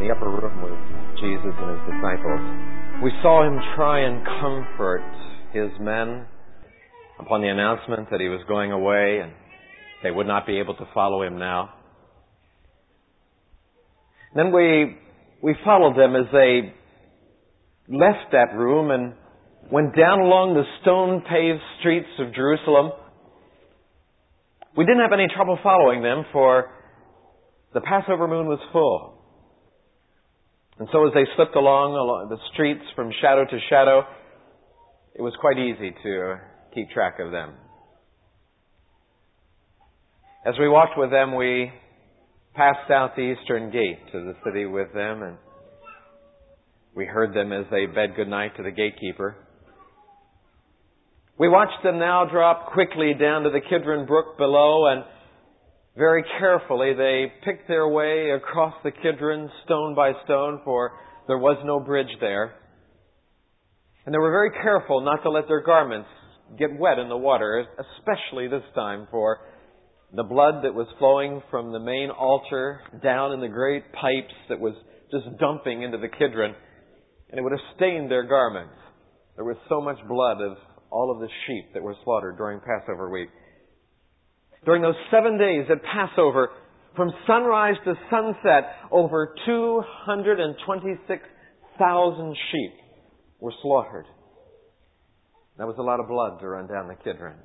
the upper room with Jesus and his disciples, we saw him try and comfort his men upon the announcement that he was going away and they would not be able to follow him now. Then we followed them as they left that room and went down along the stone-paved streets of Jerusalem. We didn't have any trouble following them, for the Passover moon was full. And so as they slipped along the streets from shadow to shadow, it was quite easy to keep track of them. As we walked with them, we passed out the eastern gate to the city with them, and we heard them as they bade goodnight to the gatekeeper. We watched them now drop quickly down to the Kidron Brook below, and very carefully they picked their way across the Kidron stone by stone, for there was no bridge there. And they were very careful not to let their garments get wet in the water, especially this time, for the blood that was flowing from the main altar down in the great pipes that was just dumping into the Kidron, and it would have stained their garments. There was so much blood of all of the sheep that were slaughtered during Passover week. During those 7 days at Passover, from sunrise to sunset, over 226,000 sheep were slaughtered. That was a lot of blood to run down the Kidron.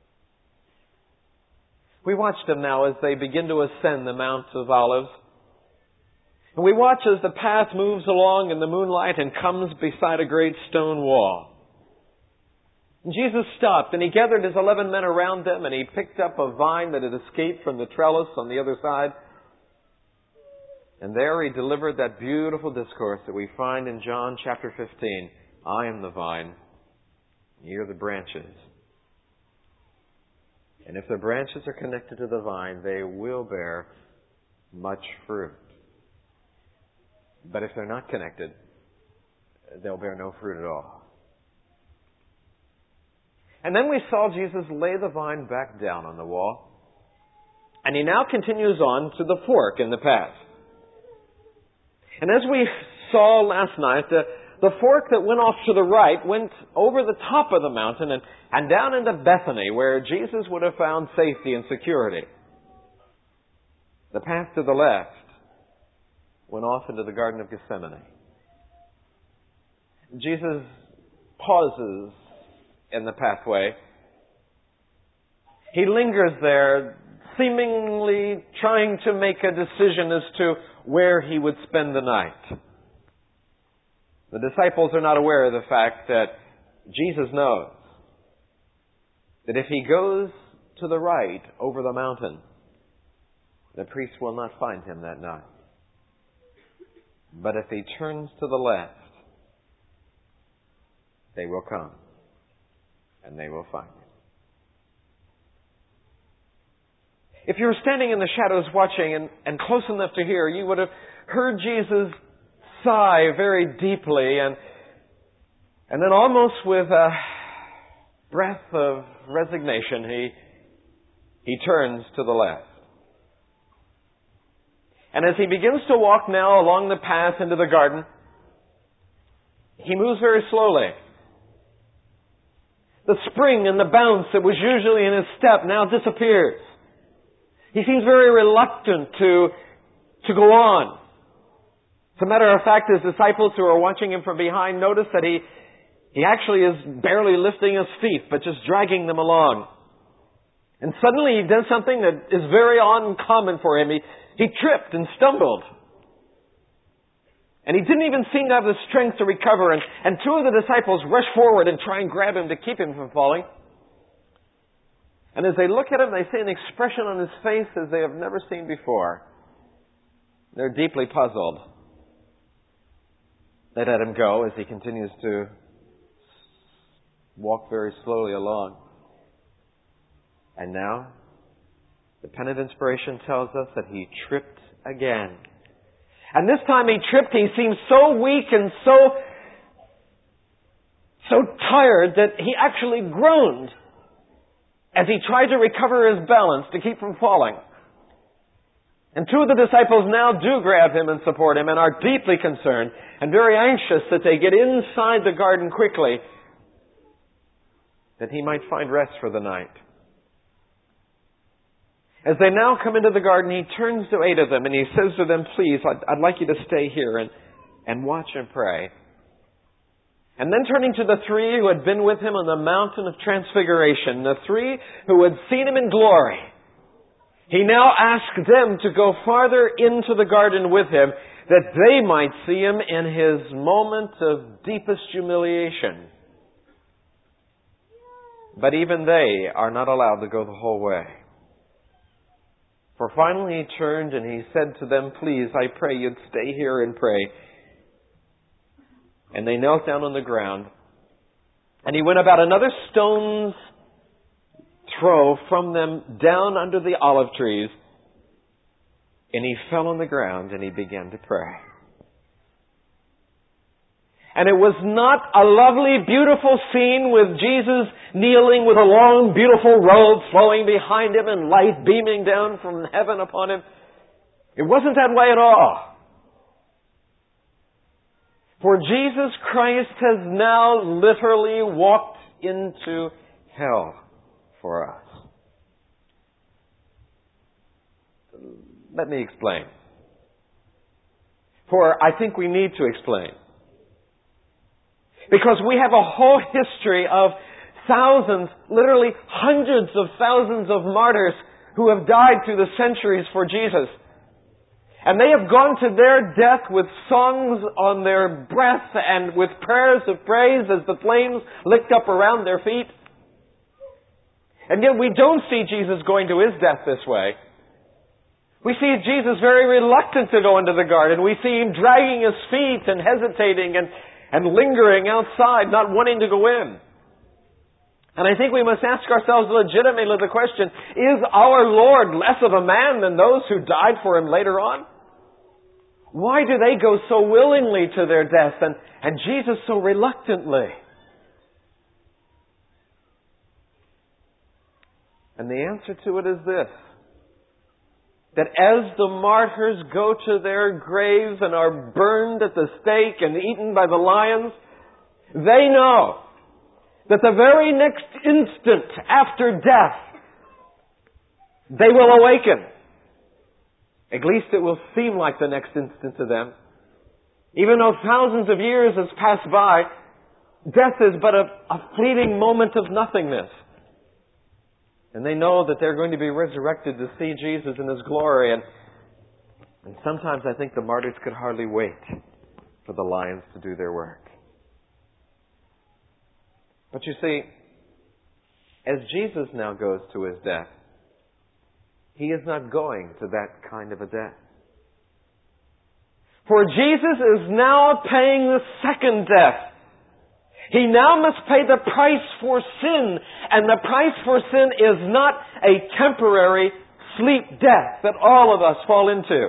We watch them now as they begin to ascend the Mount of Olives. And we watch as the path moves along in the moonlight and comes beside a great stone wall. And Jesus stopped and he gathered his 11 men around them and he picked up a vine that had escaped from the trellis on the other side. And there he delivered that beautiful discourse that we find in John chapter 15. I am the vine, ye are the branches. And if the branches are connected to the vine, they will bear much fruit. But if they're not connected, they'll bear no fruit at all. And then we saw Jesus lay the vine back down on the wall. And he now continues on to the fork in the path. And as we saw last night, the fork that went off to the right went over the top of the mountain and down into Bethany, where Jesus would have found safety and security. The path to the left went off into the Garden of Gethsemane. Jesus pauses in the pathway. He lingers there, seemingly trying to make a decision as to where he would spend the night. The disciples are not aware of the fact that Jesus knows that if he goes to the right over the mountain, the priests will not find him that night. But if he turns to the left, they will come and they will find him. If you were standing in the shadows watching and close enough to hear, you would have heard Jesus sigh very deeply and then almost with a breath of resignation, he turns to the left. And as he begins to walk now along the path into the garden, he moves very slowly. The spring and the bounce that was usually in his step now disappears. He seems very reluctant to go on. As a matter of fact, his disciples who are watching him from behind notice that he actually is barely lifting his feet, but just dragging them along. And suddenly he does something that is very uncommon for him. He tripped and stumbled. And he didn't even seem to have the strength to recover. And two of the disciples rush forward and try and grab him to keep him from falling. And as they look at him, they see an expression on his face as they have never seen before. They're deeply puzzled. They let him go as he continues to walk very slowly along. And now, the pen of inspiration tells us that he tripped again. And this time he tripped, he seemed so weak and so tired that he actually groaned as he tried to recover his balance to keep from falling. And two of the disciples now do grab him and support him and are deeply concerned and very anxious that they get inside the garden quickly, that he might find rest for the night. As they now come into the garden, he turns to 8 of them and he says to them, "Please, I'd like you to stay here and watch and pray." And then turning to the 3 who had been with him on the mountain of transfiguration, the 3 who had seen him in glory, he now asked them to go farther into the garden with him, that they might see him in his moment of deepest humiliation. But even they are not allowed to go the whole way. For finally he turned and he said to them, "Please, I pray you'd stay here and pray." And they knelt down on the ground. And he went about another stone's throw from them down under the olive trees. And he fell on the ground and he began to pray. And it was not a lovely, beautiful scene with Jesus kneeling with a long, beautiful robe flowing behind him and light beaming down from heaven upon him. It wasn't that way at all. For Jesus Christ has now literally walked into hell for us. Let me explain. For I think we need to explain. Because we have a whole history of thousands, literally hundreds of thousands of martyrs who have died through the centuries for Jesus. And they have gone to their death with songs on their breath and with prayers of praise as the flames licked up around their feet. And yet we don't see Jesus going to his death this way. We see Jesus very reluctant to go into the garden. We see him dragging his feet and hesitating and lingering outside, not wanting to go in. And I think we must ask ourselves legitimately the question, is our Lord less of a man than those who died for him later on? Why do they go so willingly to their death and Jesus so reluctantly? And the answer to it is this: that as the martyrs go to their graves and are burned at the stake and eaten by the lions, they know that the very next instant after death, they will awaken. At least it will seem like the next instant to them. Even though thousands of years has passed by, death is but a fleeting moment of nothingness. And they know that they're going to be resurrected to see Jesus in his glory. And sometimes I think the martyrs could hardly wait for the lions to do their work. But you see, as Jesus now goes to his death, he is not going to that kind of a death. For Jesus is now paying the second death. He now must pay the price for sin. And the price for sin is not a temporary sleep death that all of us fall into.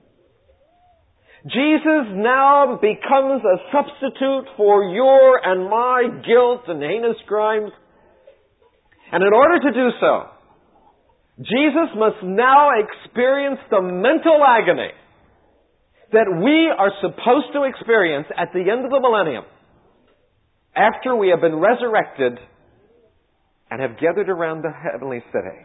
Jesus now becomes a substitute for your and my guilt and heinous crimes. And in order to do so, Jesus must now experience the mental agony that we are supposed to experience at the end of the millennium, after we have been resurrected and have gathered around the heavenly city.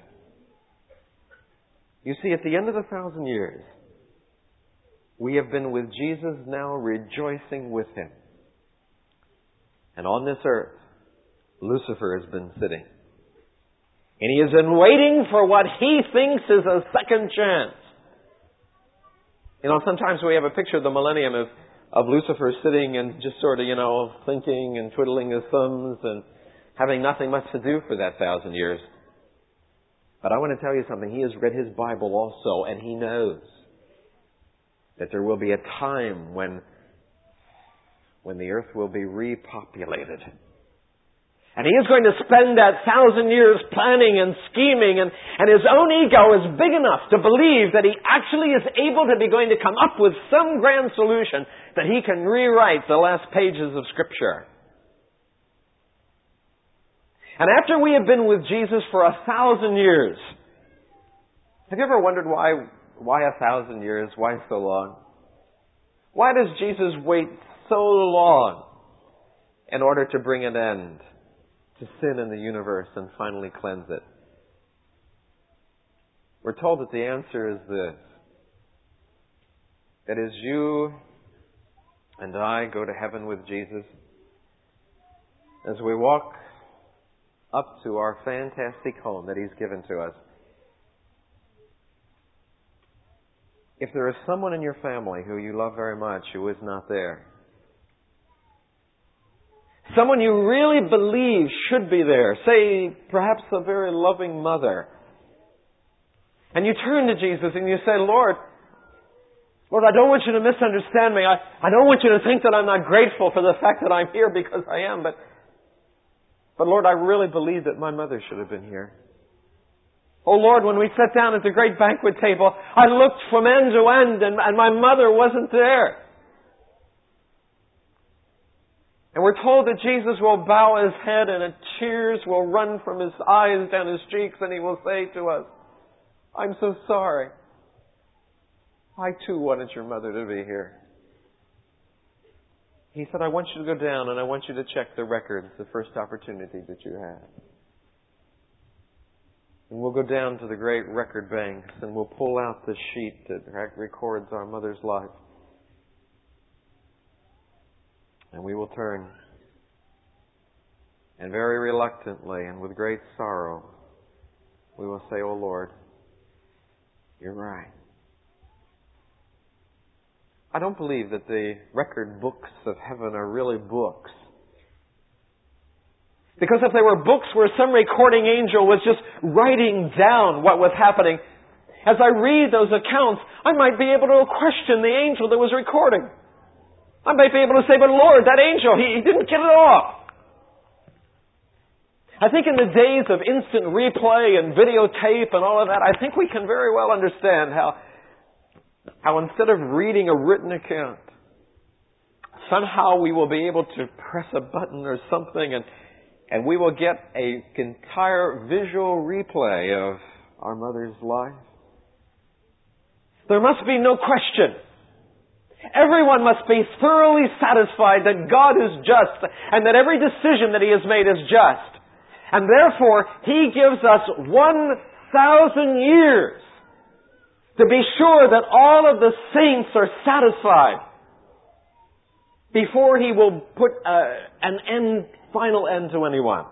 You see, at the end of 1,000 years, we have been with Jesus now, rejoicing with him. And on this earth, Lucifer has been sitting. And he has been waiting for what he thinks is a second chance. You know, sometimes we have a picture of the millennium of Lucifer sitting and just sort of, thinking and twiddling his thumbs and having nothing much to do for that 1,000 years. But I want to tell you something. He has read his Bible also, and he knows that there will be a time when the earth will be repopulated. And he is going to spend that 1,000 years planning and scheming, and his own ego is big enough to believe that he actually is able to be going to come up with some grand solution that he can rewrite the last pages of Scripture. And after we have been with Jesus for 1,000 years, have you ever wondered why Why 1,000 years? Why so long? Why does Jesus wait so long in order to bring an end to sin in the universe and finally cleanse it? We're told that the answer is this: that as you and I go to heaven with Jesus, as we walk up to our fantastic home that He's given to us, if there is someone in your family who you love very much who is not there, someone you really believe should be there, say perhaps a very loving mother, and you turn to Jesus and you say, Lord, I don't want you to misunderstand me. I don't want you to think that I'm not grateful for the fact that I'm here, because I am, but Lord, I really believe that my mother should have been here. Oh Lord, when we sat down at the great banquet table, I looked from end to end and my mother wasn't there. And we're told that Jesus will bow His head and tears will run from His eyes down His cheeks, and He will say to us, I'm so sorry. I too wanted your mother to be here. He said, I want you to go down and I want you to check the records the first opportunity that you have. And we'll go down to the great record banks and we'll pull out the sheet that records our mother's life. And we will turn, and very reluctantly and with great sorrow, we will say, Oh Lord, you're right. I don't believe that the record books of heaven are really books. Because if they were books where some recording angel was just writing down what was happening, as I read those accounts, I might be able to question the angel that was recording. I might be able to say, but Lord, that angel, he didn't get it off. I think in the days of instant replay and videotape and all of that, I think we can very well understand how instead of reading a written account, somehow we will be able to press a button or something and we will get an entire visual replay of our mother's life. There must be no question. Everyone must be thoroughly satisfied that God is just and that every decision that He has made is just. And therefore, He gives us 1,000 years to be sure that all of the saints are satisfied before He will put an final end to anyone.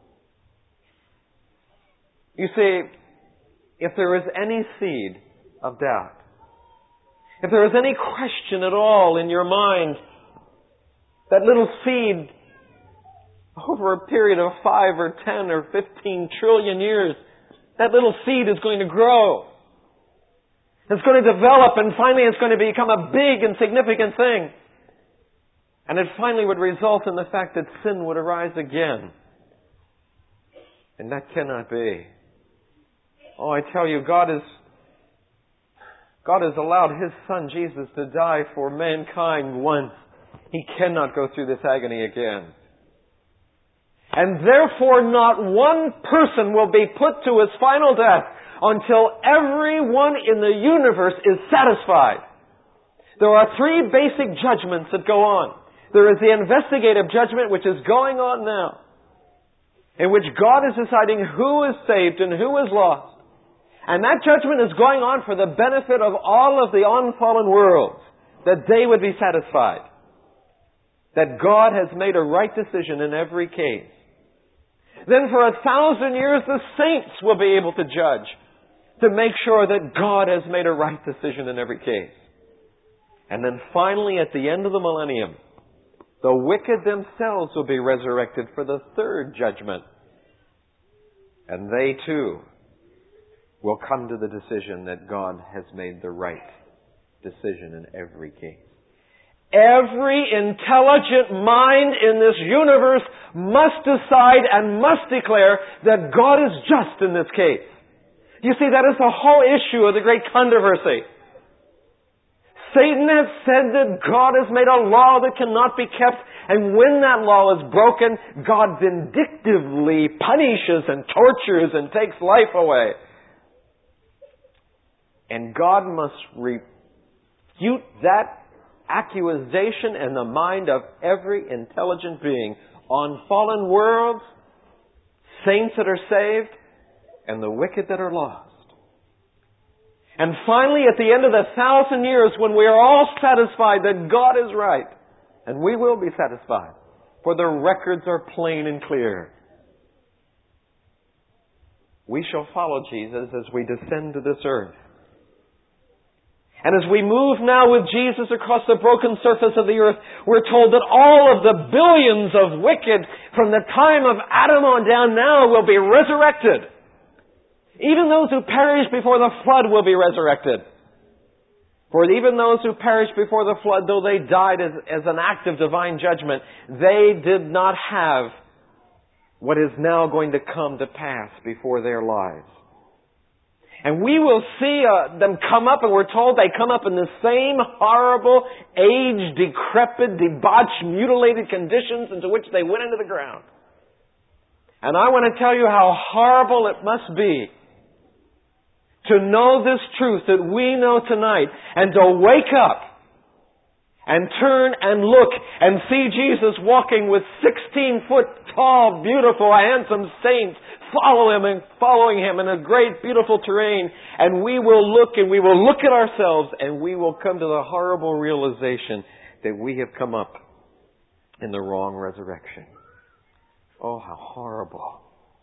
You see, if there is any seed of doubt, if there is any question at all in your mind, that little seed, over a period of 5 or 10 or 15 trillion years, that little seed is going to grow. It's going to develop, and finally it's going to become a big and significant thing. And it finally would result in the fact that sin would arise again. And that cannot be. Oh, I tell you, God has allowed His Son Jesus to die for mankind once. He cannot go through this agony again. And therefore not one person will be put to his final death until everyone in the universe is satisfied. There are 3 basic judgments that go on. There is the investigative judgment, which is going on now, in which God is deciding who is saved and who is lost. And that judgment is going on for the benefit of all of the unfallen worlds, that they would be satisfied, that God has made a right decision in every case. Then for 1,000 years, the saints will be able to judge, to make sure that God has made a right decision in every case. And then finally, at the end of the millennium, the wicked themselves will be resurrected for the 3rd judgment. And they too will come to the decision that God has made the right decision in every case. Every intelligent mind in this universe must decide and must declare that God is just in this case. You see, that is the whole issue of the great controversy. Satan has said that God has made a law that cannot be kept, and when that law is broken, God vindictively punishes and tortures and takes life away. And God must refute that accusation in the mind of every intelligent being on fallen worlds, saints that are saved, and the wicked that are lost. And finally, at the end of the 1,000 years, when we are all satisfied that God is right, and we will be satisfied, for the records are plain and clear, we shall follow Jesus as we descend to this earth. And as we move now with Jesus across the broken surface of the earth, we're told that all of the billions of wicked from the time of Adam on down now will be resurrected. Even those who perished before the flood will be resurrected. For even those who perished before the flood, though they died as an act of divine judgment, they did not have what is now going to come to pass before their lives. And we will see them come up, and we're told they come up in the same horrible, aged, decrepit, debauched, mutilated conditions into which they went into the ground. And I want to tell you how horrible it must be to know this truth that we know tonight, and to wake up and turn and look and see Jesus walking with 16-foot tall, beautiful, handsome saints following him in a great, beautiful terrain. And we will look at ourselves, and we will come to the horrible realization that we have come up in the wrong resurrection. Oh, how horrible.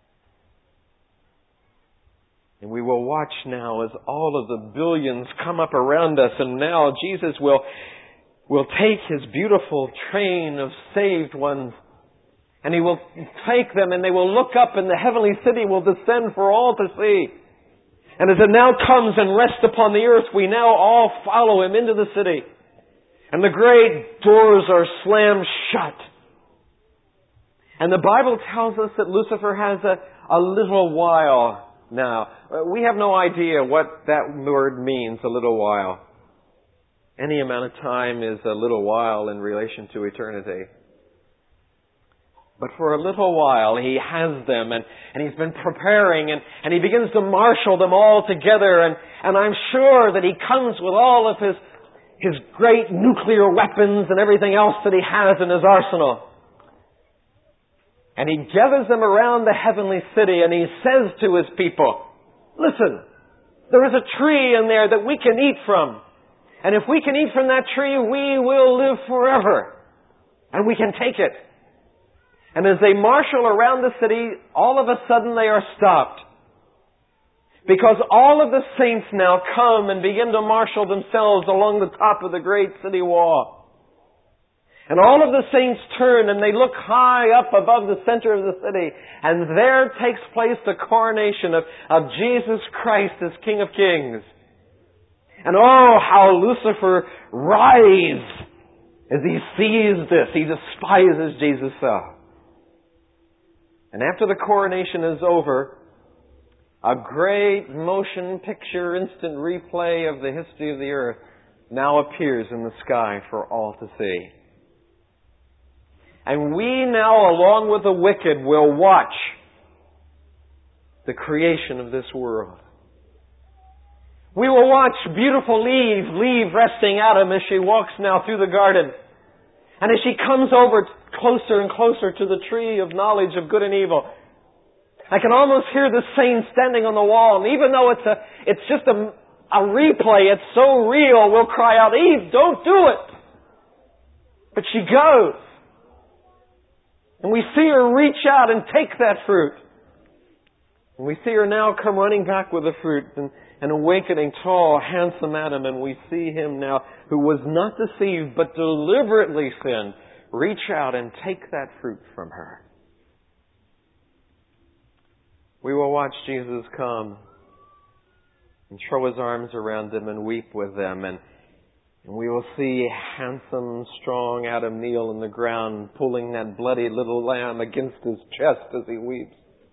And we will watch now as all of the billions come up around us, and now Jesus will take His beautiful train of saved ones, and He will take them, and they will look up, and the heavenly city will descend for all to see. And as it now comes and rests upon the earth, we now all follow Him into the city. And the great doors are slammed shut. And the Bible tells us that Lucifer has a little while now. We have no idea what that word means, a little while. Any amount of time is a little while in relation to eternity. But for a little while, He has them, and He's been preparing, and He begins to marshal them all together, and I'm sure that He comes with all of His great nuclear weapons and everything else that He has in His arsenal. And He gathers them around the heavenly city, and He says to His people, listen, there is a tree in there that we can eat from. And if we can eat from that tree, we will live forever. And we can take it. And as they marshal around the city, all of a sudden they are stopped. Because all of the saints now come and begin to marshal themselves along the top of the great city wall. And all of the saints turn and they look high up above the center of the city. And there takes place the coronation of Jesus Christ as King of Kings. And oh, how Lucifer writhes as he sees this. He despises Jesus so. And after the coronation is over, a great motion picture instant replay of the history of the earth now appears in the sky for all to see. And we now, along with the wicked, will watch the creation of this world. We will watch beautiful Eve resting Adam as she walks now through the garden. And as she comes over closer and closer to the tree of knowledge of good and evil, I can almost hear the saints standing on the wall. And even though it's just a replay, it's so real, we'll cry out, Eve, don't do it! But she goes. And we see her reach out and take that fruit. And we see her now come running back with the fruit and awakening tall, handsome Adam. And we see him now, who was not deceived but deliberately sinned, reach out and take that fruit from her. We will watch Jesus come and throw His arms around them and weep with them. And we will see handsome, strong Adam kneel in the ground, pulling that bloody little lamb against his chest as he weeps.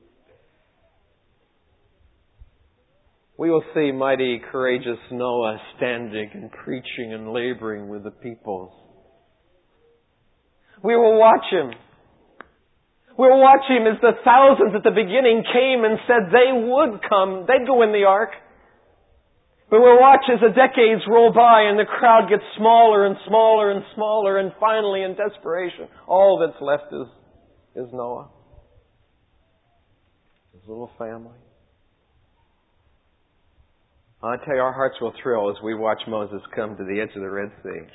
We will see mighty, courageous Noah standing and preaching and laboring with the peoples. We will watch him. We'll watch him as the thousands at the beginning came and said they would come. They'd go in the ark. But we'll watch as the decades roll by and the crowd gets smaller and smaller and smaller, and finally, in desperation, all that's left is Noah. His little family. I tell you, our hearts will thrill as we watch Moses come to the edge of the Red Sea.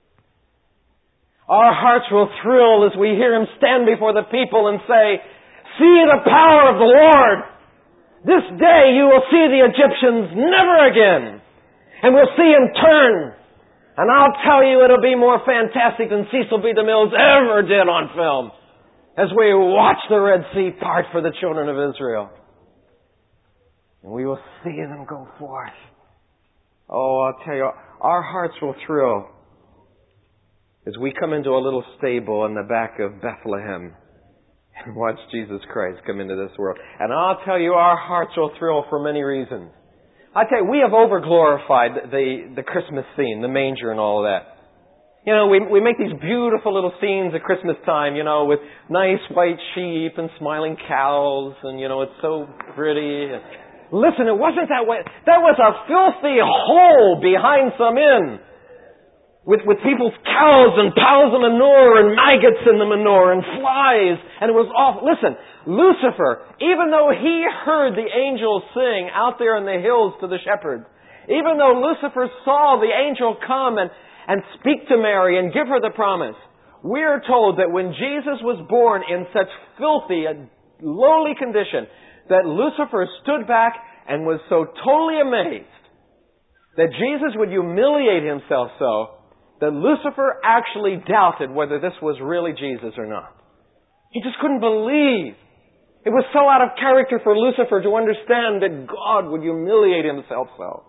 Our hearts will thrill as we hear him stand before the people and say, "See the power of the Lord! This day you will see the Egyptians never again. And we'll see him turn. And I'll tell you, it'll be more fantastic than Cecil B. DeMille's ever did on film as we watch the Red Sea part for the children of Israel. And we will see them go forth. Oh, I'll tell you, our hearts will thrill as we come into a little stable in the back of Bethlehem and watch Jesus Christ come into this world. And I'll tell you, our hearts will thrill for many reasons. I tell you, we have over-glorified the Christmas scene, the manger and all of that. You know, we make these beautiful little scenes at Christmas time, you know, with nice white sheep and smiling cows, and, you know, it's so pretty. Listen, it wasn't that way. That was a filthy hole behind some inn. With people's cows and piles of manure and maggots in the manure and flies. And it was awful. Listen, Lucifer, even though he heard the angels sing out there in the hills to the shepherds, even though Lucifer saw the angel come and speak to Mary and give her the promise, we are told that when Jesus was born in such filthy and lowly condition, that Lucifer stood back and was so totally amazed that Jesus would humiliate himself so that Lucifer actually doubted whether this was really Jesus or not. He just couldn't believe. It was so out of character for Lucifer to understand that God would humiliate himself so.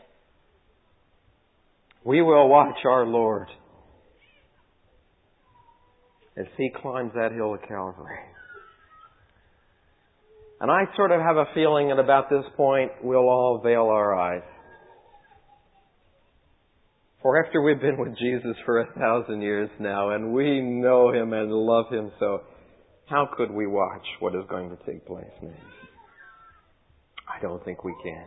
We will watch our Lord as He climbs that hill of Calvary. And I sort of have a feeling that about this point we'll all veil our eyes. For after we've been with Jesus for 1,000 years now, and we know Him and love Him so, how could we watch what is going to take place next? I don't think we can.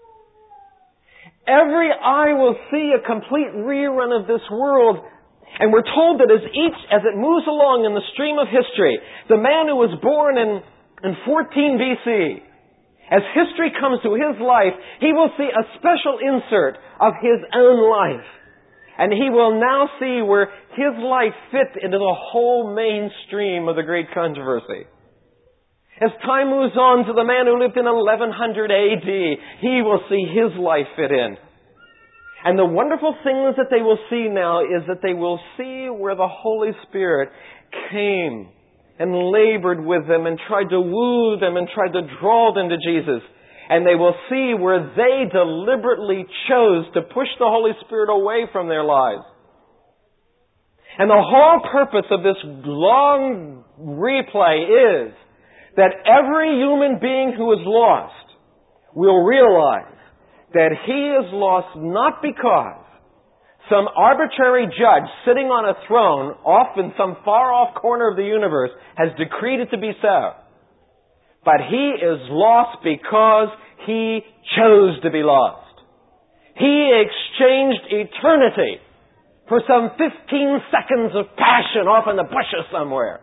Every eye will see a complete rerun of this world. And we're told that as it moves along in the stream of history, the man who was born in 14 BC, as history comes to his life, he will see a special insert of his own life. And he will now see where his life fit into the whole mainstream of the great controversy. As time moves on to the man who lived in 1100 AD, he will see his life fit in. And the wonderful thing that they will see now is that they will see where the Holy Spirit came and labored with them and tried to woo them and tried to draw them to Jesus. And they will see where they deliberately chose to push the Holy Spirit away from their lives. And the whole purpose of this long replay is that every human being who is lost will realize that he is lost not because some arbitrary judge sitting on a throne off in some far-off corner of the universe has decreed it to be so. But he is lost because he chose to be lost. He exchanged eternity for some 15 seconds of passion off in the bushes somewhere.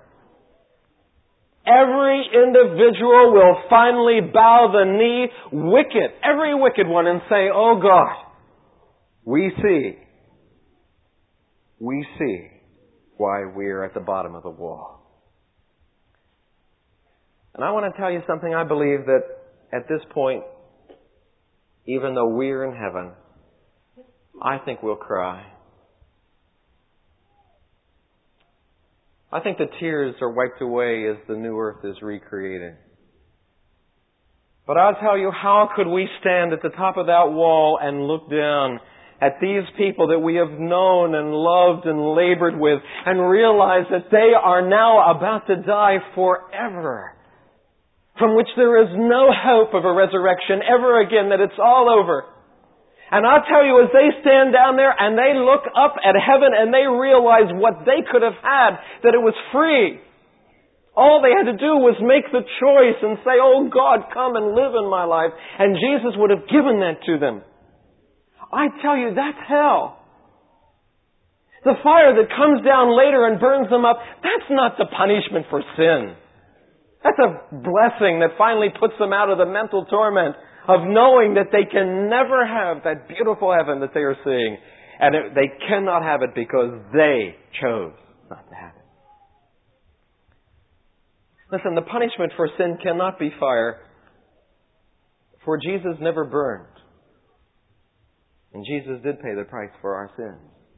Every individual will finally bow the knee, every wicked one, and say, "Oh God, we see why we are at the bottom of the wall." And I want to tell you something. I believe that at this point, even though we're in heaven, I think we'll cry. I think the tears are wiped away as the new earth is recreated. But I'll tell you, how could we stand at the top of that wall and look down at these people that we have known and loved and labored with and realize that they are now about to die forever, from which there is no hope of a resurrection ever again, that it's all over. And I'll tell you, as they stand down there and they look up at heaven and they realize what they could have had, that it was free. All they had to do was make the choice and say, "Oh God, come and live in my life." And Jesus would have given that to them. I tell you, that's hell. The fire that comes down later and burns them up, that's not the punishment for sin. That's a blessing that finally puts them out of the mental torment of knowing that they can never have that beautiful heaven that they are seeing. And they cannot have it because they chose not to have it. Listen, the punishment for sin cannot be fire, for Jesus never burned. And Jesus did pay the price for our sins.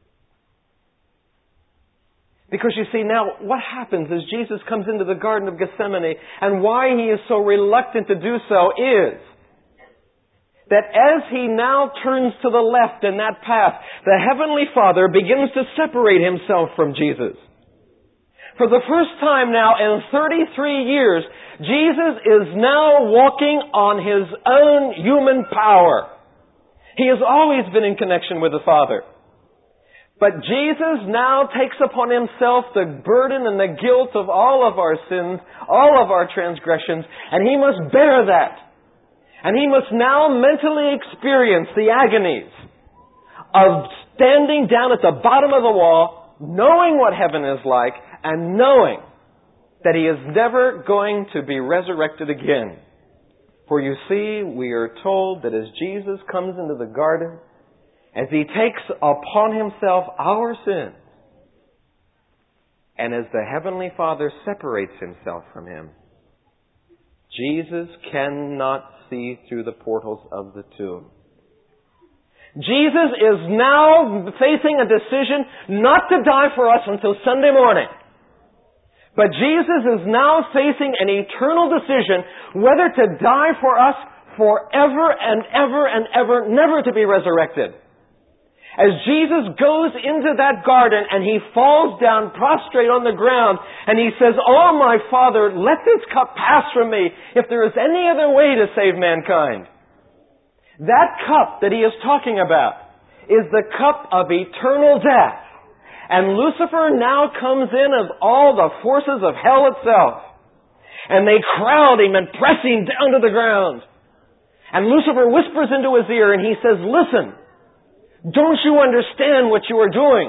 Because you see, now what happens is Jesus comes into the Garden of Gethsemane, and why he is so reluctant to do so is that as he now turns to the left in that path, the Heavenly Father begins to separate himself from Jesus. For the first time now in 33 years, Jesus is now walking on his own human power. He has always been in connection with the Father. But Jesus now takes upon himself the burden and the guilt of all of our sins, all of our transgressions, and he must bear that. And he must now mentally experience the agonies of standing down at the bottom of the wall, knowing what heaven is like, and knowing that he is never going to be resurrected again. For you see, we are told that as Jesus comes into the garden, as he takes upon himself our sins, and as the Heavenly Father separates himself from him, Jesus cannot see through the portals of the tomb. Jesus is now facing a decision not to die for us until Sunday morning. But Jesus is now facing an eternal decision whether to die for us forever and ever and ever, never to be resurrected. As Jesus goes into that garden and he falls down prostrate on the ground and he says, "Oh my Father, let this cup pass from me if there is any other way to save mankind." That cup that he is talking about is the cup of eternal death. And Lucifer now comes in of all the forces of hell itself. And they crowd him and press him down to the ground. And Lucifer whispers into his ear and he says, "Listen, don't you understand what you are doing?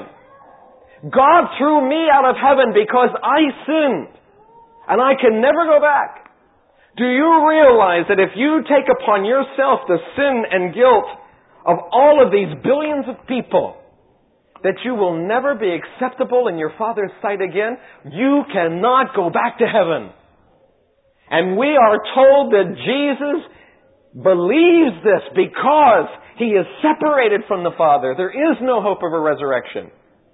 God threw me out of heaven because I sinned. And I can never go back. Do you realize that if you take upon yourself the sin and guilt of all of these billions of people, that you will never be acceptable in your Father's sight again? You cannot go back to heaven." And we are told that Jesus believes this because he is separated from the Father. There is no hope of a resurrection.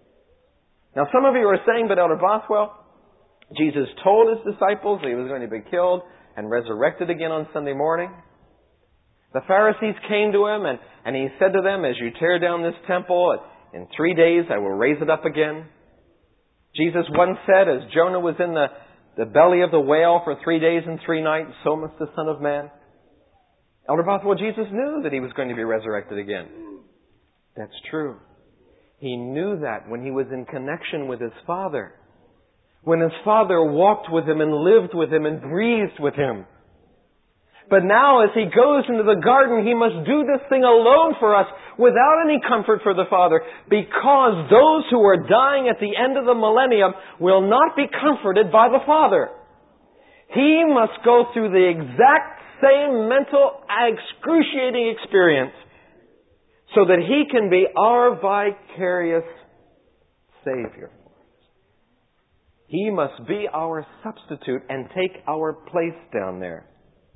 Now some of you are saying, "But Elder Bothwell, Jesus told his disciples that he was going to be killed and resurrected again on Sunday morning. The Pharisees came to him and he said to them, 'As you tear down this temple, in 3 days I will raise it up again.' Jesus once said, 'As Jonah was in the belly of the whale for 3 days and 3 nights, so must the Son of Man.'" Elder Bothwell, Jesus knew that he was going to be resurrected again. That's true. He knew that when he was in connection with his Father. When his Father walked with him and lived with him and breathed with him. But now as he goes into the garden, he must do this thing alone for us without any comfort for the Father, because those who are dying at the end of the millennium will not be comforted by the Father. He must go through the exact same mental excruciating experience so that he can be our vicarious Savior. He must be our substitute and take our place down there.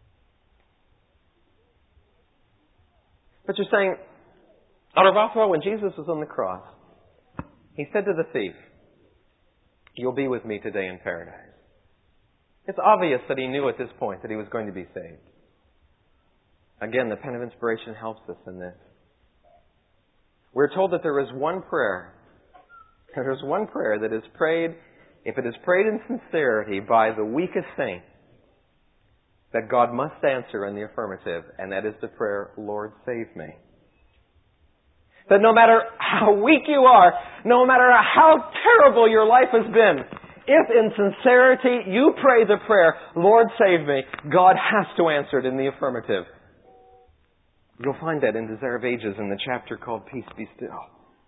But you're saying, Elder Bothwell, when Jesus was on the cross, he said to the thief, "You'll be with me today in paradise." It's obvious that he knew at this point that he was going to be saved. Again, the pen of inspiration helps us in this. We're told that there is one prayer. There's one prayer that is prayed, if it is prayed in sincerity by the weakest saint, that God must answer in the affirmative, and that is the prayer, "Lord, save me." That no matter how weak you are, no matter how terrible your life has been, if in sincerity you pray the prayer, "Lord, save me," God has to answer it in the affirmative. You'll find that in Desire of Ages in the chapter called Peace Be Still.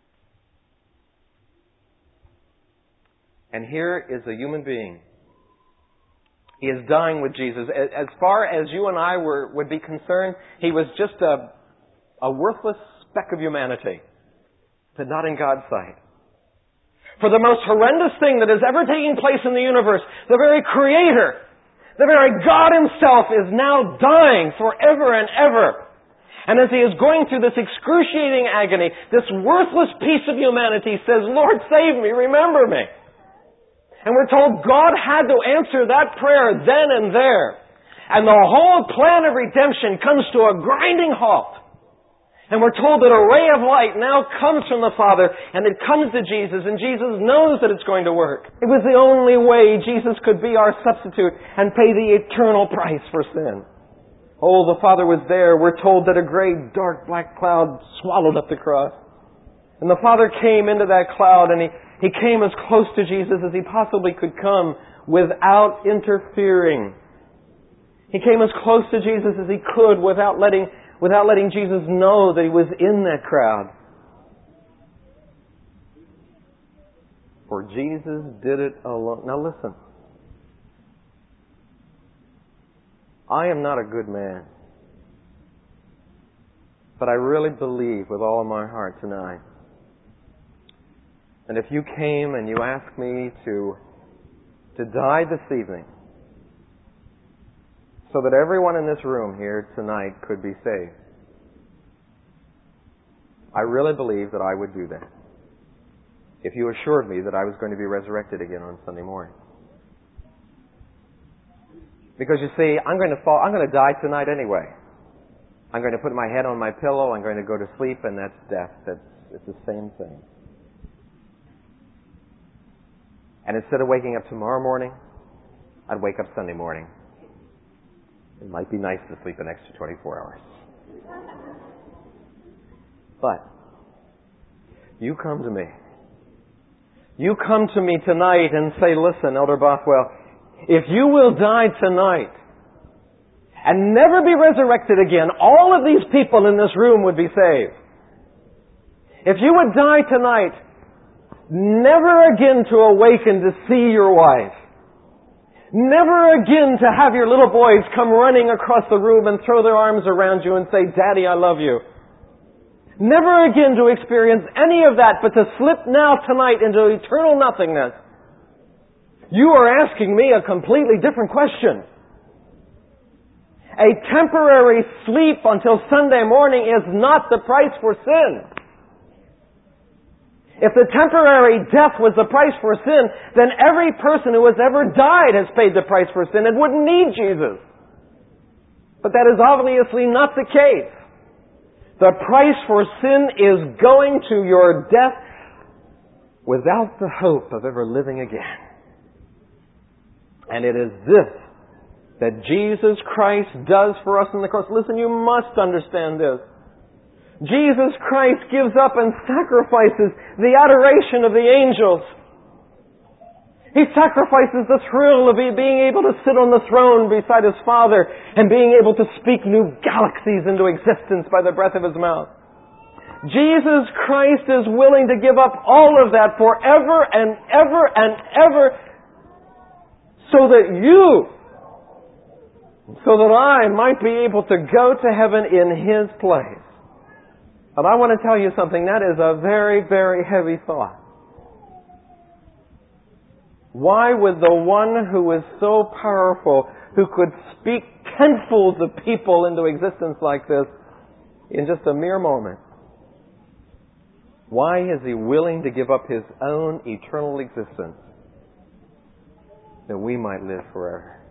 And here is a human being. He is dying with Jesus. As far as you and I would be concerned, he was just a worthless speck of humanity, but not in God's sight. For the most horrendous thing that is ever taking place in the universe, the very Creator, the very God Himself is now dying forever and ever. And as He is going through this excruciating agony, this worthless piece of humanity says, Lord, save me, remember me. And we're told God had to answer that prayer then and there. And the whole plan of redemption comes to a grinding halt. And we're told that a ray of light now comes from the Father, and it comes to Jesus, and Jesus knows that it's going to work. It was the only way Jesus could be our substitute and pay the eternal price for sin. Oh, the Father was there. We're told that a great, dark, black cloud swallowed up the cross. And the Father came into that cloud, and He came as close to Jesus as He possibly could come without interfering. He came as close to Jesus as He could without letting Jesus know that He was in that crowd. For Jesus did it alone. Now listen. I am not a good man. But I really believe with all of my heart tonight. And if you came and you asked me to die this evening so that everyone in this room here tonight could be saved, I really believe that I would do that if you assured me that I was going to be resurrected again on Sunday morning. Because you see, I'm going to die tonight anyway. I'm going to put my head on my pillow, I'm going to go to sleep, and that's death. It's the same thing. And instead of waking up tomorrow morning, I'd wake up Sunday morning. It might be nice to sleep an extra 24 hours. But you come to me. You come to me tonight and say, listen, Elder Bothwell, if you will die tonight and never be resurrected again, all of these people in this room would be saved. If you would die tonight, never again to awaken to see your wife. Never again to have your little boys come running across the room and throw their arms around you and say, Daddy, I love you. Never again to experience any of that, but to slip now tonight into eternal nothingness. You are asking me a completely different question. A temporary sleep until Sunday morning is not the price for sin. If the temporary death was the price for sin, then every person who has ever died has paid the price for sin and wouldn't need Jesus. But that is obviously not the case. The price for sin is going to your death without the hope of ever living again. And it is this that Jesus Christ does for us on the cross. Listen, you must understand this. Jesus Christ gives up and sacrifices the adoration of the angels. He sacrifices the thrill of being able to sit on the throne beside His Father and being able to speak new galaxies into existence by the breath of His mouth. Jesus Christ is willing to give up all of that forever and ever and ever so that I might be able to go to heaven in His place. But I want to tell you something, that is a very, very heavy thought. Why would the one who is so powerful, who could speak tenfolds of people into existence like this in just a mere moment, why is He willing to give up His own eternal existence that we might live forever?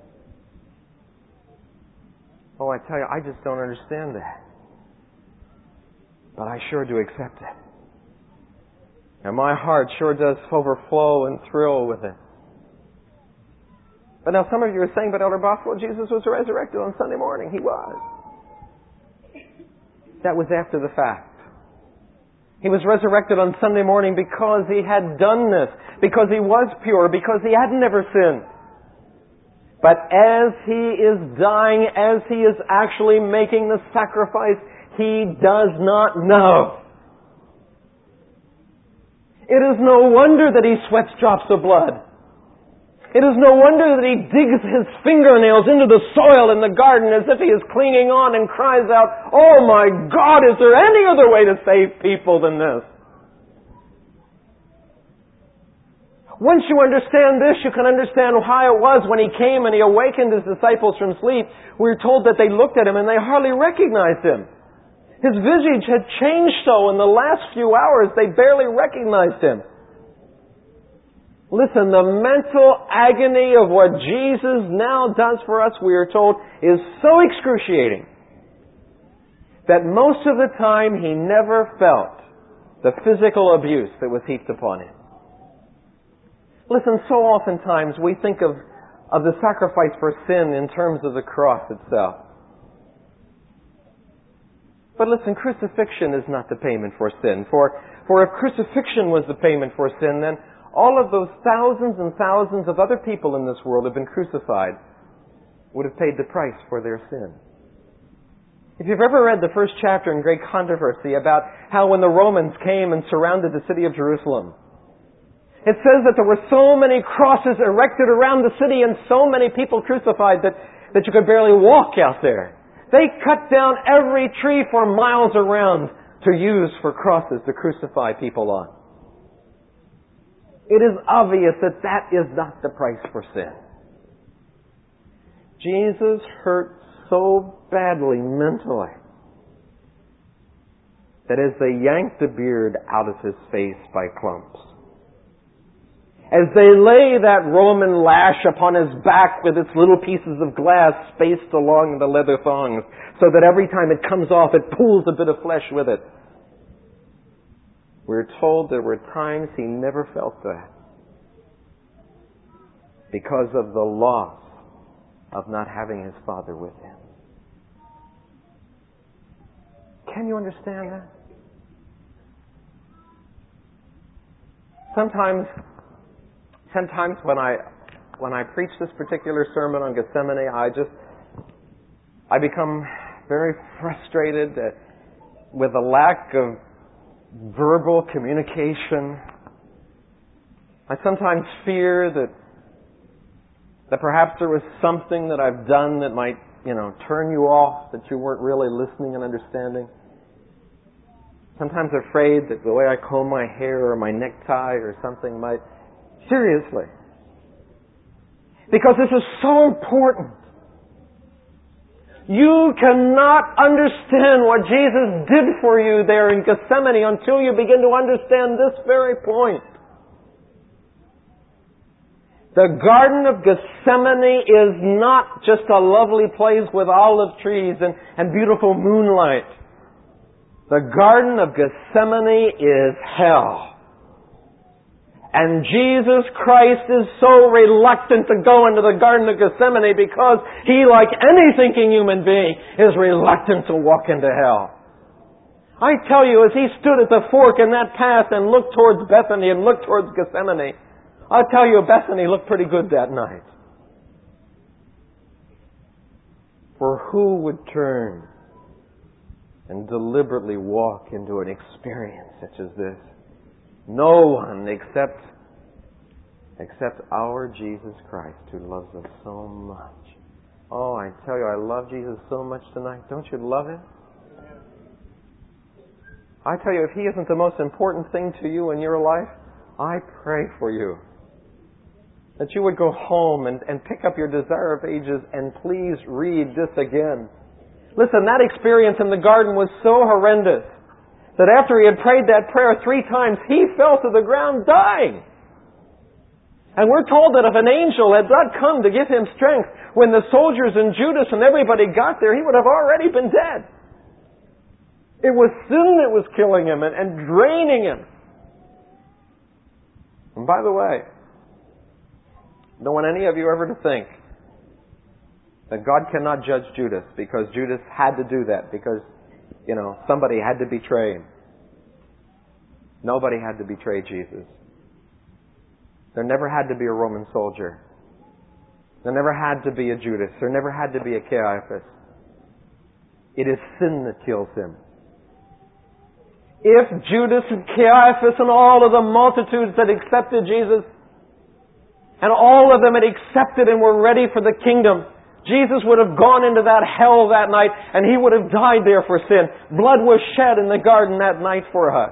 Oh, I tell you, I just don't understand that. But I sure do accept it. And my heart sure does overflow and thrill with it. But now some of you are saying, but Elder Bothwell, Jesus was resurrected on Sunday morning. He was. That was after the fact. He was resurrected on Sunday morning because He had done this, because He was pure, because He had never sinned. But as He is dying, as He is actually making the sacrifice, he does not know. It is no wonder that he sweats drops of blood. It is no wonder that he digs his fingernails into the soil in the garden as if he is clinging on and cries out, "Oh my God, is there any other way to save people than this?" Once you understand this, you can understand how it was when he came and he awakened his disciples from sleep. We're told that they looked at him and they hardly recognized him. His visage had changed so in the last few hours, they barely recognized him. Listen, the mental agony of what Jesus now does for us, we are told, is so excruciating that most of the time he never felt the physical abuse that was heaped upon him. Listen, so oftentimes we think of the sacrifice for sin in terms of the cross itself. But listen, crucifixion is not the payment for sin. For if crucifixion was the payment for sin, then all of those thousands and thousands of other people in this world who have been crucified would have paid the price for their sin. If you've ever read the first chapter in Great Controversy about how when the Romans came and surrounded the city of Jerusalem, it says that there were so many crosses erected around the city and so many people crucified that you could barely walk out there. They cut down every tree for miles around to use for crosses to crucify people on. It is obvious that that is not the price for sin. Jesus hurt so badly mentally that as they yanked the beard out of his face by clumps, as they lay that Roman lash upon his back with its little pieces of glass spaced along the leather thongs, so that every time it comes off it pulls a bit of flesh with it, we're told there were times he never felt that because of the loss of not having his Father with him. Can you understand that? Sometimes when I preach this particular sermon on Gethsemane, I become very frustrated with the lack of verbal communication. I sometimes fear that perhaps there was something that I've done that might, turn you off, that you weren't really listening and understanding. Sometimes afraid that the way I comb my hair or my necktie or something might... Seriously. Because this is so important. You cannot understand what Jesus did for you there in Gethsemane until you begin to understand this very point. The Garden of Gethsemane is not just a lovely place with olive trees and beautiful moonlight. The Garden of Gethsemane is hell. And Jesus Christ is so reluctant to go into the Garden of Gethsemane because he, like any thinking human being, is reluctant to walk into hell. I tell you, as he stood at the fork in that path and looked towards Bethany and looked towards Gethsemane, I'll tell you, Bethany looked pretty good that night. For who would turn and deliberately walk into an experience such as this? No one except our Jesus Christ, who loves us so much. Oh, I tell you, I love Jesus so much tonight. Don't you love Him? I tell you, if He isn't the most important thing to you in your life, I pray for you that you would go home and pick up your Desire of Ages and please read this again. Listen, that experience in the garden was so horrendous that after he had prayed that prayer 3 times, he fell to the ground dying. And we're told that if an angel had not come to give him strength, when the soldiers and Judas and everybody got there, he would have already been dead. It was sin that was killing him and draining him. And by the way, don't want any of you ever to think that God cannot judge Judas because Judas had to do that, because somebody had to betray him. Nobody had to betray Jesus. There never had to be a Roman soldier. There never had to be a Judas. There never had to be a Caiaphas. It is sin that kills him. If Judas and Caiaphas and all of the multitudes that accepted Jesus, and all of them had accepted and were ready for the kingdom, Jesus would have gone into that hell that night, and He would have died there for sin. Blood was shed in the garden that night for us.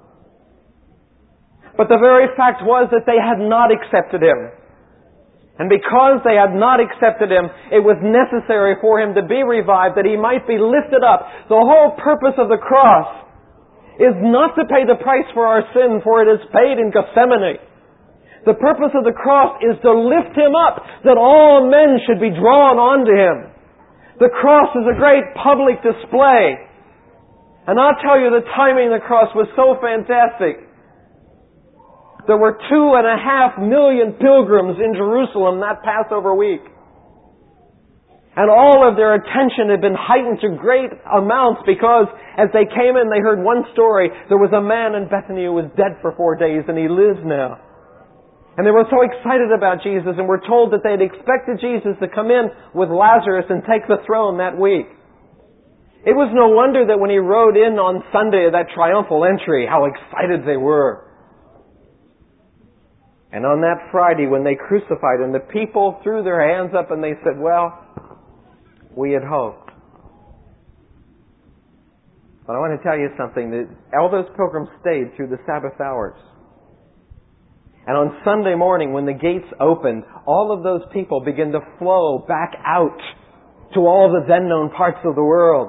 But the very fact was that they had not accepted Him. And because they had not accepted Him, it was necessary for Him to be revived, that He might be lifted up. The whole purpose of the cross is not to pay the price for our sin, for it is paid in Gethsemane. The purpose of the cross is to lift Him up, that all men should be drawn onto Him. The cross is a great public display. And I'll tell you, the timing of the cross was so fantastic. There were 2.5 million pilgrims in Jerusalem that Passover week. And all of their attention had been heightened to great amounts because as they came in, they heard one story. There was a man in Bethany who was dead for 4 days and he lives now. And they were so excited about Jesus and were told that they had expected Jesus to come in with Lazarus and take the throne that week. It was no wonder that when He rode in on Sunday, that triumphal entry, how excited they were. And on that Friday when they crucified Him, the people threw their hands up and they said, well, we had hoped. But I want to tell you something, that all those pilgrims stayed through the Sabbath hours. And on Sunday morning when the gates opened, all of those people began to flow back out to all the then known parts of the world.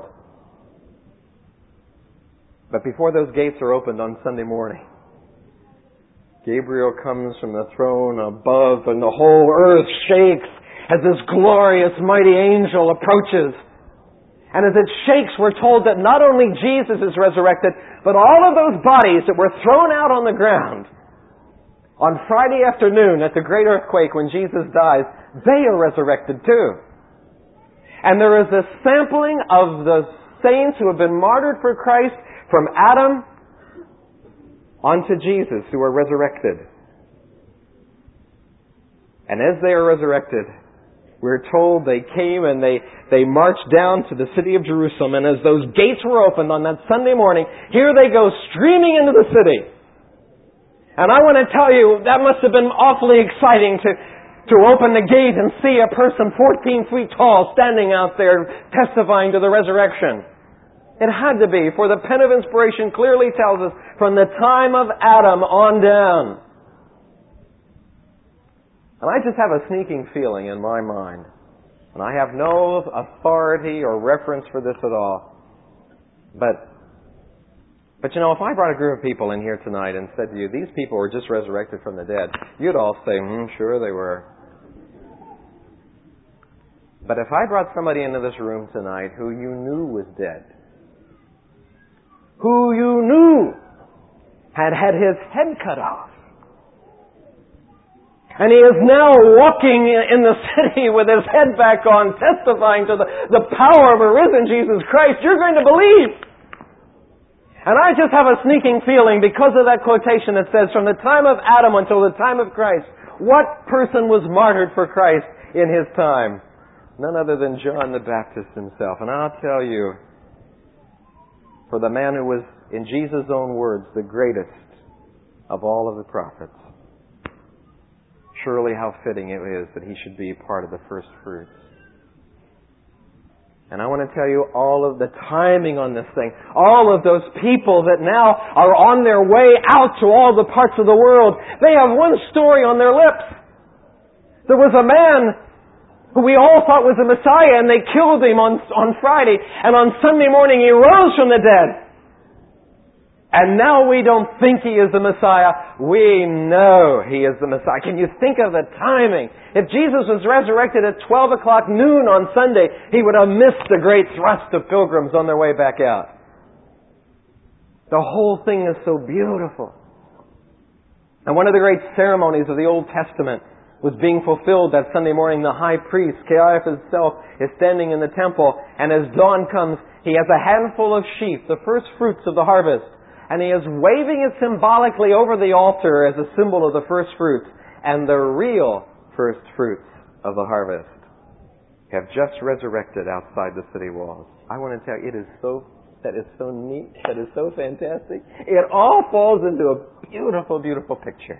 But before those gates are opened on Sunday morning, Gabriel comes from the throne above and the whole earth shakes as this glorious, mighty angel approaches. And as it shakes, we're told that not only Jesus is resurrected, but all of those bodies that were thrown out on the ground on Friday afternoon at the great earthquake when Jesus dies, they are resurrected too. And there is a sampling of the saints who have been martyred for Christ from Adam onto Jesus, who are resurrected. And as they are resurrected, we're told they came and they marched down to the city of Jerusalem. And as those gates were opened on that Sunday morning, here they go streaming into the city. And I want to tell you, that must have been awfully exciting to open the gate and see a person 14 feet tall standing out there testifying to the resurrection. It had to be, for the pen of inspiration clearly tells us, from the time of Adam on down. And I just have a sneaking feeling in my mind, and I have no authority or reference for this at all, but you know, if I brought a group of people in here tonight and said to you, these people were just resurrected from the dead, you'd all say, sure they were. But if I brought somebody into this room tonight who you knew was dead, who you knew had had his head cut off, and he is now walking in the city with his head back on, testifying to the power of a risen Jesus Christ, you're going to believe. And I just have a sneaking feeling, because of that quotation that says, from the time of Adam until the time of Christ, what person was martyred for Christ in his time? None other than John the Baptist himself. And I'll tell you, for the man who was, in Jesus' own words, the greatest of all of the prophets, surely how fitting it is that he should be part of the first fruits. And I want to tell you all of the timing on this thing. All of those people that now are on their way out to all the parts of the world, they have one story on their lips. There was a man who we all thought was the Messiah, and they killed him on Friday. And on Sunday morning he rose from the dead. And now we don't think he is the Messiah. We know he is the Messiah. Can you think of the timing? If Jesus was resurrected at 12 o'clock noon on Sunday, he would have missed the great thrust of pilgrims on their way back out. The whole thing is so beautiful. And one of the great ceremonies of the Old Testament was being fulfilled that Sunday morning. The high priest, Caiaphas himself, is standing in the temple, and as dawn comes, he has a handful of sheaf, the first fruits of the harvest. And he is waving it symbolically over the altar as a symbol of the first fruits. And the real first fruits of the harvest have just resurrected outside the city walls. I want to tell you, it is so that is so neat, that is so fantastic. It all falls into a beautiful, beautiful picture.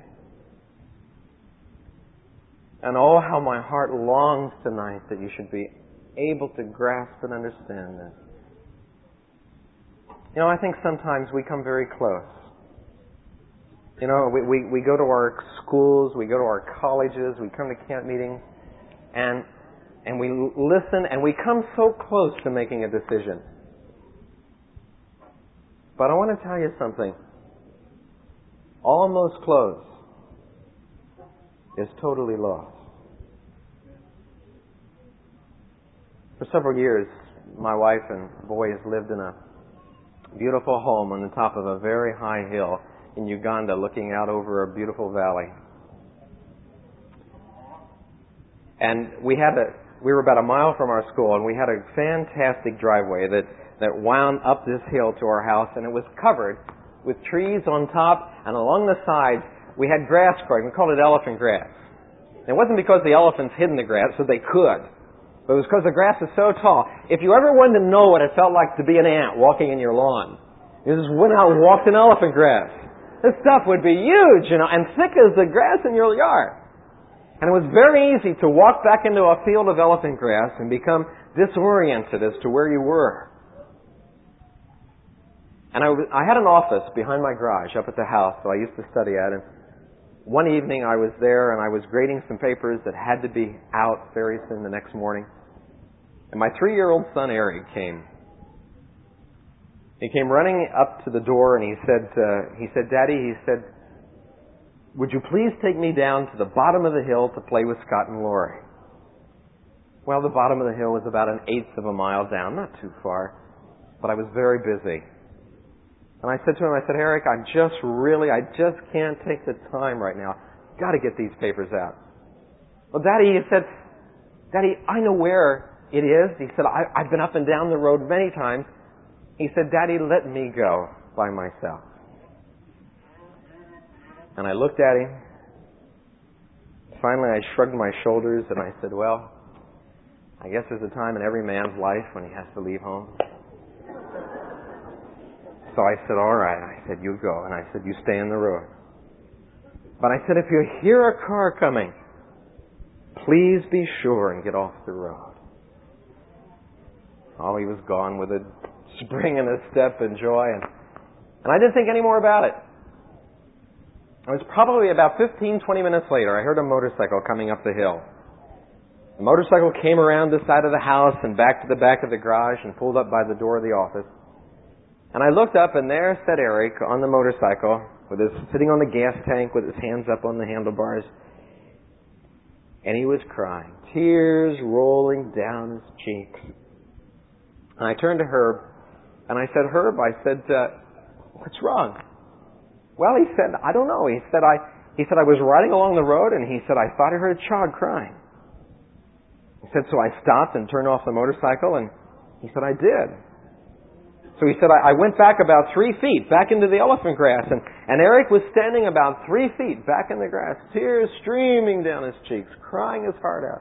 And oh, how my heart longs tonight that you should be able to grasp and understand this. You know, I think sometimes we come very close. You know, we go to our schools, we go to our colleges, we come to camp meetings, and we listen, and we come so close to making a decision. But I want to tell you something. Almost close is totally lost. For several years, my wife and boys lived in a beautiful home on the top of a very high hill in Uganda, looking out over a beautiful valley. And we were about a mile from our school, and we had a fantastic driveway that wound up this hill to our house, and it was covered with trees on top, and along the sides we had grass growing. We called it elephant grass. And it wasn't because the elephants hid in the grass, so they could, but it was because the grass is so tall. If you ever wanted to know what it felt like to be an ant walking in your lawn, you just went out and walked in elephant grass. This stuff would be huge, and thick as the grass in your yard. And it was very easy to walk back into a field of elephant grass and become disoriented as to where you were. And I had an office behind my garage up at the house that I used to study at. And one evening I was there and I was grading some papers that had to be out very soon the next morning. And my 3-year-old son Eric came. He came running up to the door and he said, "Daddy," he said, "would you please take me down to the bottom of the hill to play with Scott and Lori?" Well, the bottom of the hill was about 1/8 of a mile down, not too far, but I was very busy. And I said to him, "Eric, I just can't take the time right now. Got to get these papers out." "Well, Daddy," he said, "Daddy, I know where it is." He said, I've been up and down the road many times. He said, "Daddy, let me go by myself." And I looked at him. Finally, I shrugged my shoulders and I said, "Well, I guess there's a time in every man's life when he has to leave home." So I said, "All right." I said, "You go." And I said, "You stay in the road. But I said, if you hear a car coming, please be sure and get off the road." Oh, he was gone with a spring in his step and joy. And I didn't think any more about it. It was probably about 15, 20 minutes later, I heard a motorcycle coming up the hill. The motorcycle came around the side of the house and back to the back of the garage and pulled up by the door of the office. And I looked up and there sat Eric on the motorcycle, sitting on the gas tank with his hands up on the handlebars. And he was crying, tears rolling down his cheeks. And I turned to Herb and I said, "Herb," I said, "what's wrong?" "Well," he said, "I don't know." He said, I was riding along the road and he said, "I thought I heard a child crying." He said, "So I stopped and turned off the motorcycle," and he said, "I did." So he said, I went back about 3 feet, back into the elephant grass, and Eric was standing about 3 feet back in the grass, tears streaming down his cheeks, crying his heart out.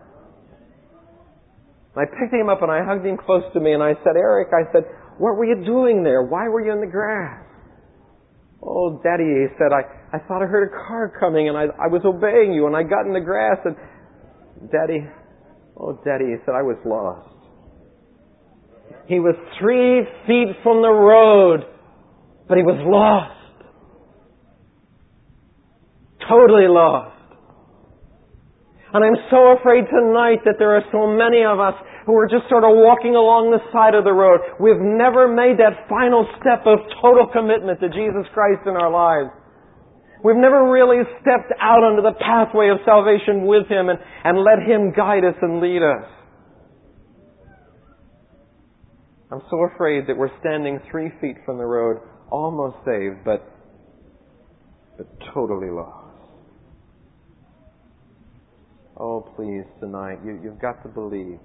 I picked him up and I hugged him close to me and I said, "Eric," I said, "what were you doing there? Why were you in the grass?" "Oh, Daddy," he said, I thought I heard a car coming and I was obeying you and I got in the grass and..." "Daddy," he said, "I was lost." He was 3 feet from the road, but he was lost. Totally lost. And I'm so afraid tonight that there are so many of us who are just sort of walking along the side of the road. We've never made that final step of total commitment to Jesus Christ in our lives. We've never really stepped out onto the pathway of salvation with Him and let Him guide us and lead us. I'm so afraid that we're standing 3 feet from the road, almost saved, but totally lost. Oh, please, tonight, you've got to believe.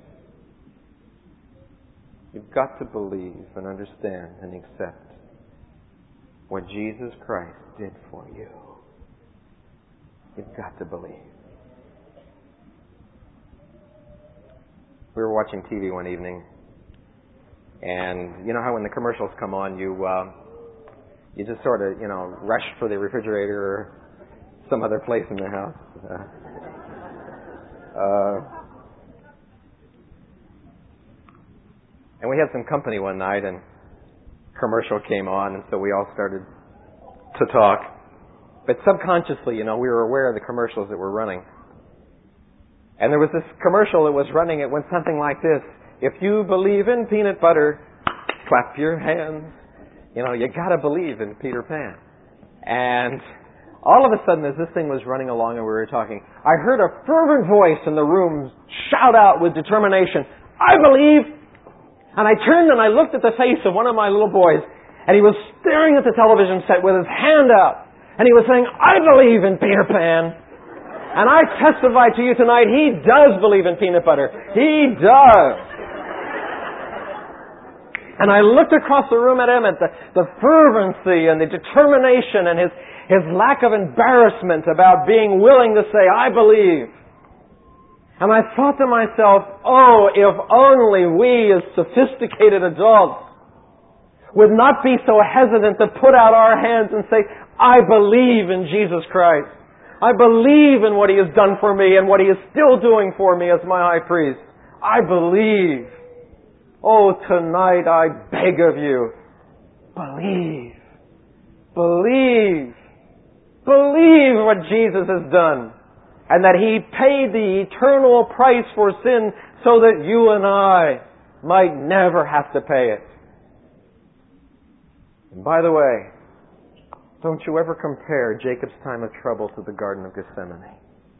You've got to believe and understand and accept what Jesus Christ did for you. You've got to believe. We were watching TV one evening, And you know how when the commercials come on, you just sort of, rush for the refrigerator or some other place in the house. And we had some company one night, and commercial came on, and so we all started to talk. But subconsciously, we were aware of the commercials that were running. And there was this commercial that was running. It went something like this: if you believe in peanut butter, clap your hands. You got to believe in Peter Pan. And all of a sudden, as this thing was running along and we were talking, I heard a fervent voice in the room shout out with determination, "I believe!" And I turned and I looked at the face of one of my little boys, and he was staring at the television set with his hand up. And he was saying, "I believe in Peter Pan." And I testify to you tonight, he does believe in peanut butter. He does. And I looked across the room at him at the fervency and the determination and his lack of embarrassment about being willing to say, "I believe." And I thought to myself, oh, if only we as sophisticated adults would not be so hesitant to put out our hands and say, "I believe in Jesus Christ. I believe in what He has done for me and what He is still doing for me as my high priest. I believe." Oh, tonight I beg of you, believe. Believe. Believe what Jesus has done. And that He paid the eternal price for sin so that you and I might never have to pay it. And by the way, don't you ever compare Jacob's time of trouble to the Garden of Gethsemane.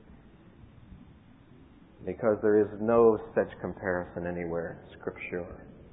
Because there is no such comparison anywhere in Scripture.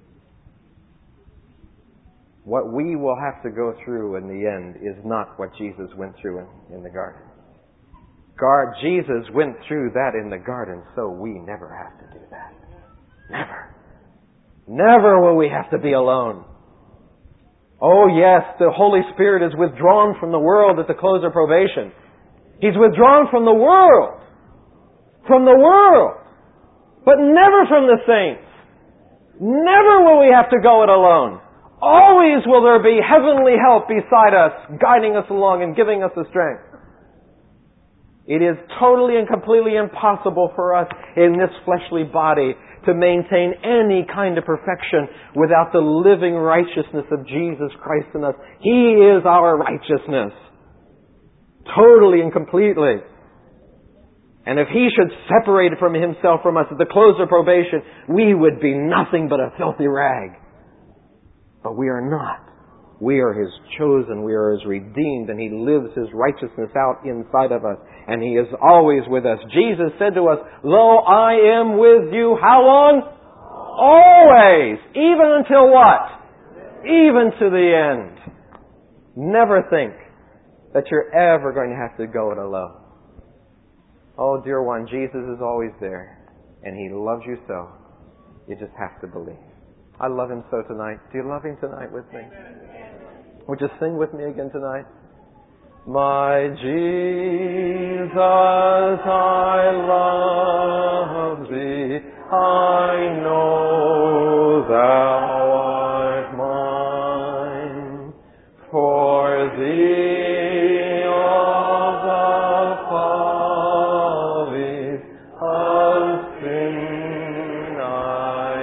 What we will have to go through in the end is not what Jesus went through in the garden. Jesus went through that in the garden, so we never have to do that. Never. Never will we have to be alone. Oh yes, the Holy Spirit is withdrawn from the world at the close of probation. He's withdrawn from the world. From the world. But never from the saints. Never will we have to go it alone. Always will there be heavenly help beside us, guiding us along and giving us the strength. It is totally and completely impossible for us in this fleshly body to maintain any kind of perfection without the living righteousness of Jesus Christ in us. He is our righteousness. Totally and completely. And if He should separate from Himself from us at the close of probation, we would be nothing but a filthy rag. But we are not. We are His chosen, we are His redeemed, and He lives His righteousness out inside of us. And He is always with us. Jesus said to us, "Lo, I am with you." How long? Always. Even until what? Even to the end. Never think that you're ever going to have to go it alone. Oh, dear one, Jesus is always there. And He loves you so. You just have to believe. I love Him so tonight. Do you love Him tonight with me? Would you sing with me again tonight? My Jesus, I love Thee. I know Thou art mine. For Thee all the follies of sin I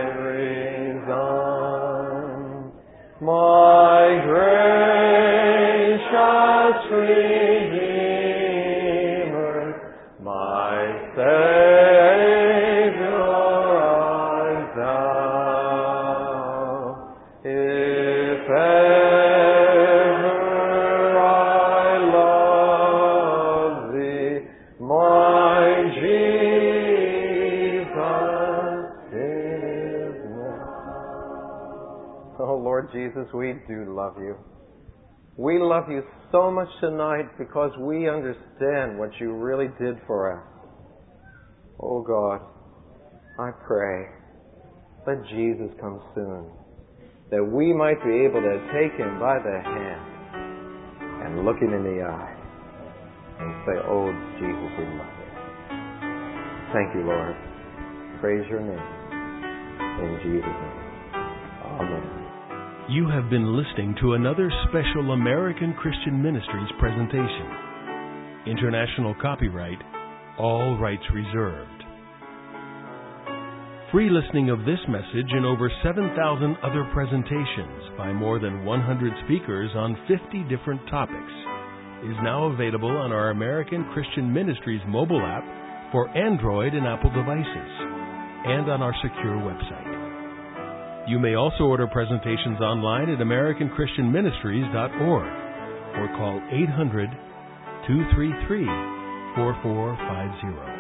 resign. My gracious Redeemer, my Savior art Thou. If ever I love Thee, my Jesus is now. Oh Lord Jesus, we do love You. We love You so much tonight because we understand what You really did for us. Oh God, I pray that Jesus come soon, that we might be able to take Him by the hand and look Him in the eye and say, "Oh Jesus, we love You." Thank You, Lord. Praise Your name. In Jesus' name. Amen. You have been listening to another special American Christian Ministries presentation. International copyright, all rights reserved. Free listening of this message and over 7,000 other presentations by more than 100 speakers on 50 different topics is now available on our American Christian Ministries mobile app for Android and Apple devices and on our secure website. You may also order presentations online at AmericanChristianMinistries.org or call 800-233-4450.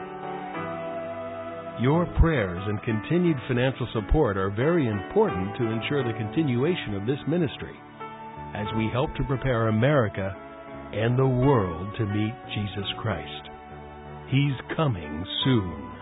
Your prayers and continued financial support are very important to ensure the continuation of this ministry as we help to prepare America and the world to meet Jesus Christ. He's coming soon.